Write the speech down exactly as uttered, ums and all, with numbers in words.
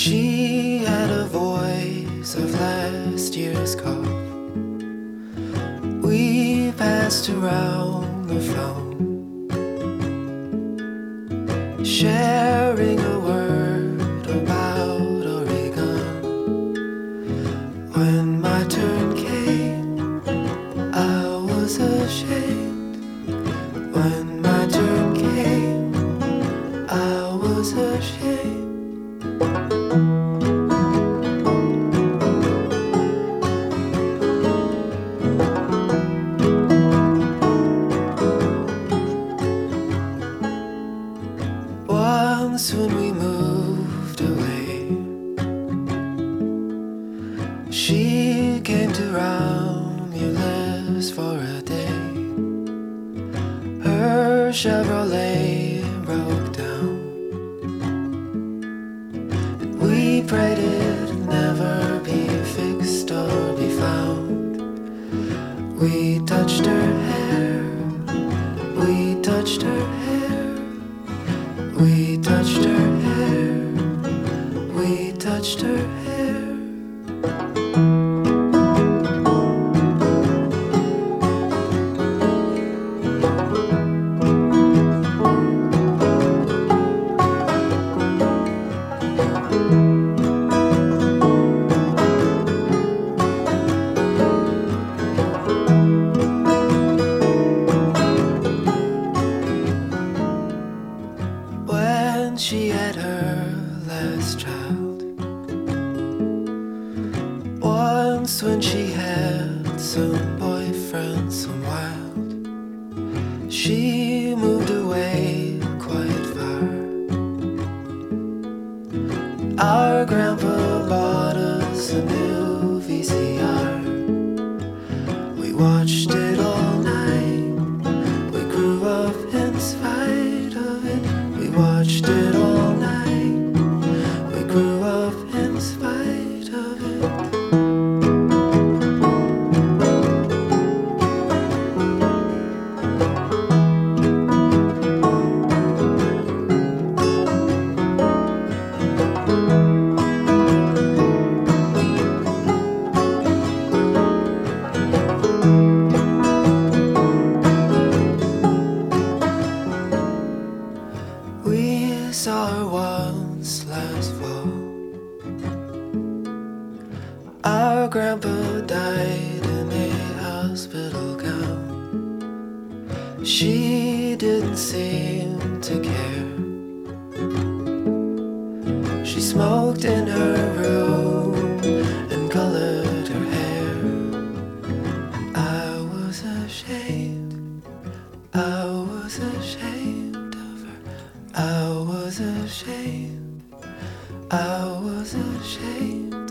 She had a voice of last year's cough. We passed around the phone, sharing a word about Oregon. When my turn came, I was ashamed. When my turn came, I was ashamed. Once when we moved away, she came to Romulus for a day. Her Chevrolet broke down, and we prayed it'd never be fixed or be found. We touched her hair, we touched her hair, we touched her hair, we touched her hair. When she had her last child, once when she had some boyfriend, some wild, she moved away quite far. Our grandpa bought us a new V C R. We watched it all night. We grew up in spite of it. We watched it all night. We grew up in spite of it. We saw her once last fall. Our grandpa died in a hospital gown. She didn't seem to care. She smoked in her room and colored her hair. I was ashamed, I was ashamed of her. I was ashamed, I was ashamed.